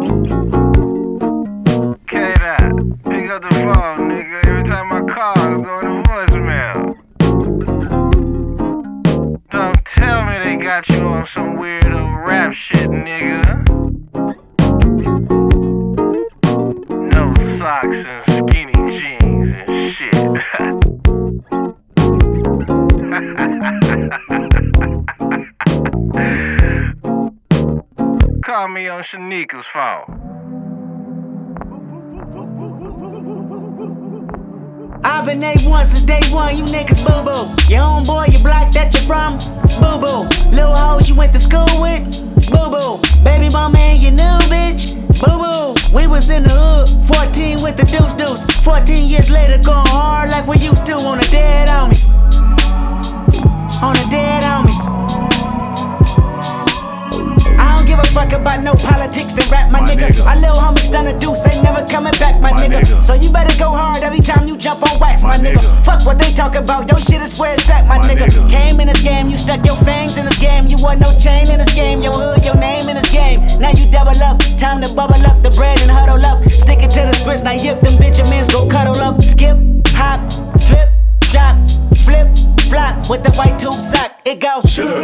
K-Dot, pick up the phone, nigga. Every time I call, it's going to voicemail. Don't tell me they got you on some weirdo rap shit, nigga. No socks and skinny jeans and shit. Call me on Shanika's phone. I've been A1 since day one, you niggas boo-boo. Your homeboy, your block that you're from, boo-boo. Little hoes you went to school with, boo-boo. Baby mama and your new bitch, boo-boo. We was in the hood, 14 with the deuce. 14 years later, going hard like we used to on the dead homies. On the dead homies. I don't give a fuck about no politics and rap, my nigga. Our little homies done a deuce, ain't never coming back, my nigga. So you better go hard every time you jump on wax, my nigga. Fuck what they talk about, your shit is where it's at, my nigga. Came in this game, you stuck your fangs in this game. You want no chain in this game, your hood, your name in this game. Now you double up, time to bubble up the bread and huddle up. Stick it to the splits, now if them Benjamins go cuddle up. Skip, hop, drip, drop, flip, flop with the white tube sock. It go.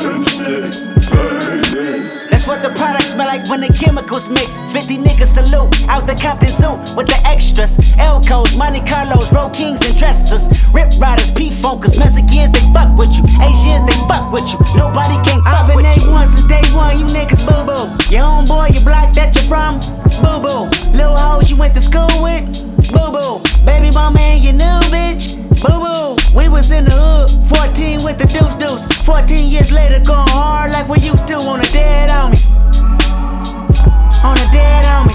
That's what the products smell like when the chemicals mix. 50 niggas salute out the Compton Zoo with the extras. Elcos, Monte Carlos, Road Kings and dressers. Rip Riders, P-Funkers, Mexicans, they fuck with you. Asians, they fuck with you. Nobody can fuck with you. I've been A1 since day one, you niggas boo-boo. Your homeboy, your block that you're from, boo-boo. Little hoes you went to school with, boo-boo. Baby mama and your new bitch, boo-boo. We was in the hood, 14 with the deuce. 14 years later, going hard like we used to on the dead homies. On the dead homies.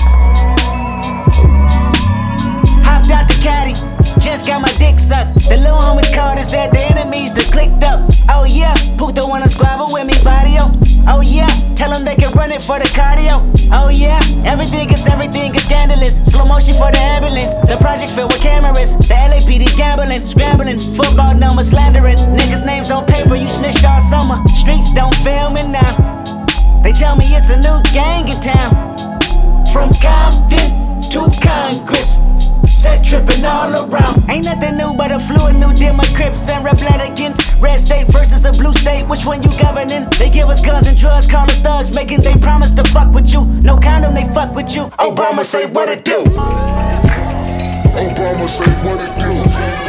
Hopped out the caddy, just got my dick sucked. The little homies called and said the enemies done clicked up. Oh yeah, Puto wanna squabble with me, Vadio. Oh yeah, tell them they can run it for the cardio. Oh yeah, everything is scandalous. Slow motion for the ambulance. The project filled with cameras. The LAPD gambling, scrambling. Football numbers slandering. Niggas' names on paper, you snitched all summer. Streets don't fail me now. They tell me it's a new gang in town. From Compton to Congress. Set tripping all around. Ain't nothing new but a fluid new deal. My Crips and Rep Blood against red state versus a blue state. Which one you governing? They give us guns and drugs, call us thugs, making they promise to fuck with you. No condom, they fuck with you. Obama say what it do. Obama say what it do.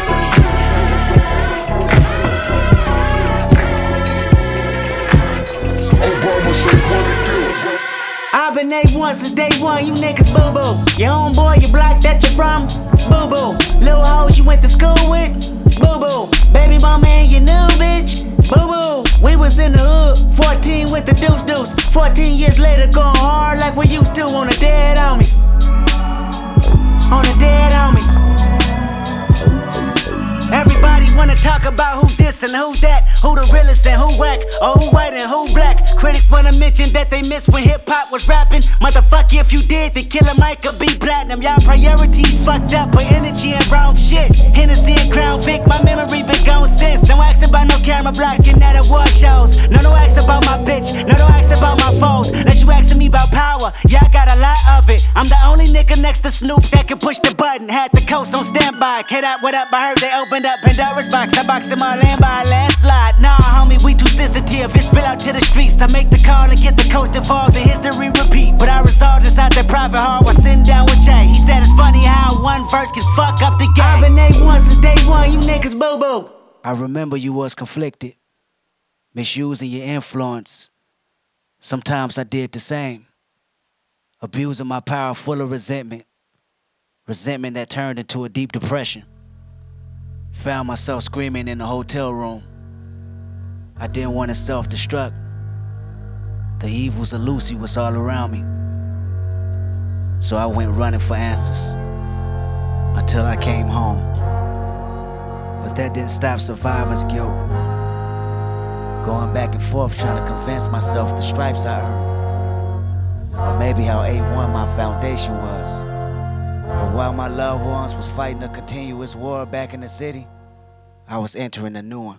Obama say what it do. I've been A1 since day one, you niggas boo-boo. Your homeboy, your block that you're from, boo-boo. Little hoes you went to school with, boo-boo. Baby mama and your new bitch, boo-boo. We was in the hood, 14 with the deuce. 14 years later, going hard like we used to on the dead homies. On the dead homies. Everybody wanna talk about who this and who that, who the realest and who whack, or who white and who black. Critics wanna mention that they missed when hip-hop was rapping. Motherfucker, if you did, then Killer Mike could be platinum. Y'all priorities fucked up, put energy in wrong shit. Hennessy and Crown Vic, my memory been gone since. Don't ask about no camera blocking at award shows. No ask about my bitch, no don't ask about my foes. Unless you asking me about power, yeah I got a lot of it. I'm the only nigga next to Snoop that can push the button. Had the coast on standby, K-Dot, what up, I heard they opened up Pandora's box. I boxed in my land by a landslide. Nah, homie, we too sensitive. It spill out to the streets. I make the call and get the coast involved. The history repeat. But I resolved inside that private heart while sitting down with Jay. He said it's funny how one verse can fuck up the game. I've been A1 since day one, you niggas boo-boo. I remember you was conflicted, misusing your influence. Sometimes I did the same. Abusing my power full of resentment. Resentment that turned into a deep depression. Found myself screaming in the hotel room. I didn't want to self-destruct. The evils of Lucy was all around me. So I went running for answers until I came home. But that didn't stop survivor's guilt. Going back and forth trying to convince myself the stripes I earned. Or maybe how A1 my foundation was. But while my loved ones was fighting a continuous war back in the city, I was entering a new one.